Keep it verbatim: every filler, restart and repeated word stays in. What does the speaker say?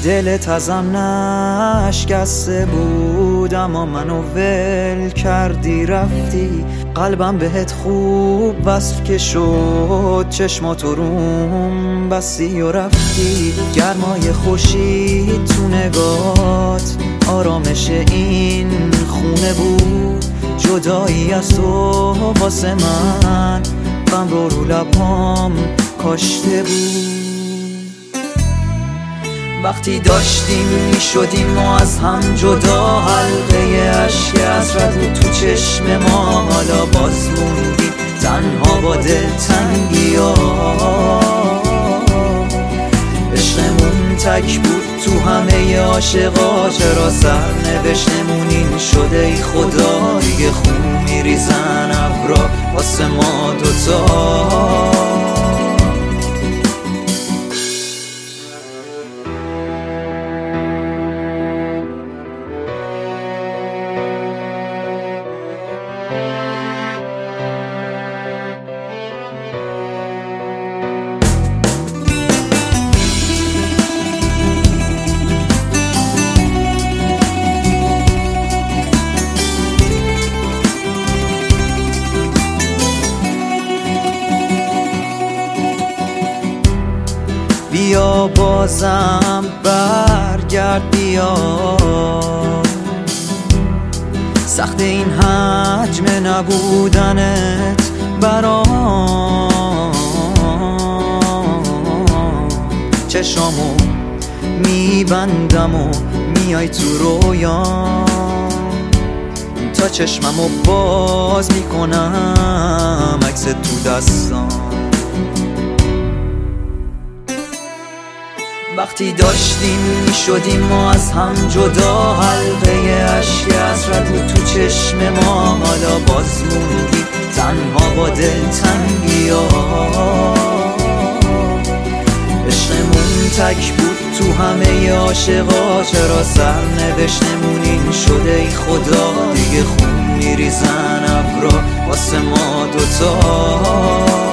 دلت ازم نشکسته بود اما منو ول کردی رفتی. قلبم بهت خوب وصف که شد، چشماتو روم بستی و رفتی. گرمای خورشید تو نگات آرامش این خونه بود. جدایی از تو واسه من غم رو رو لبام کاشته بود. وقتی داشتیم میشدیم ما از هم جدا، حلقه عشق حسرت بود تو چشم ما. حالا باز موندیم تنها با دلتنگی ها. عشقمون تک بود تو همه عاشقا، چرا سرنوشتمون این شده ای خدا. دیگه خون میریزن ابرا واسه ما دوتا. بیا بازم برگرد بیا، سخت این حجم نبودنت برام. چشامو میبندم و میای تو رویام، تا چشممو باز میکنم عکس تو دستام. وقتی داشتیم میشدیم ما از هم جدا، حلقه عشق حسرت بود تو چشم ما. حالا باز موندیم تنها با دلتنگی ها. عشقمون تک بود تو همه عاشقا، چرا سرنوشتمون این شده ای خدا. دیگه خون میریزن ابرا واسه ما دوتا.